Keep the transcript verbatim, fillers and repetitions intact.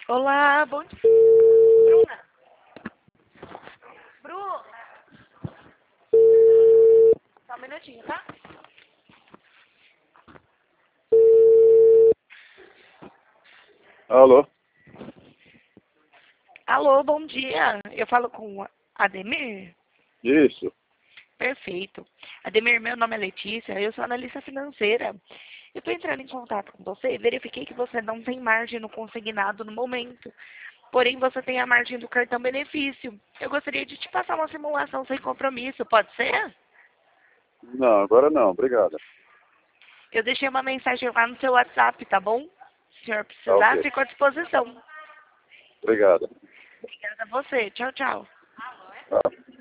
Olá, bom dia. Bruna. Bruna. Só um minutinho, tá? Alô? Alô, bom dia. Eu falo com o Ademir? Isso. Perfeito. Ademir, meu nome é Letícia, eu sou analista financeira. Eu estou entrando em contato com você e verifiquei que você não tem margem no consignado no momento. Porém, você tem a margem do cartão benefício. Eu gostaria de te passar uma simulação sem compromisso, pode ser? Não, agora não, obrigado. Eu deixei uma mensagem lá no seu WhatsApp, tá bom? Se o senhor Tá precisar, ok. fico à disposição. Obrigado. Obrigada a você. Tchau, tchau. Tá.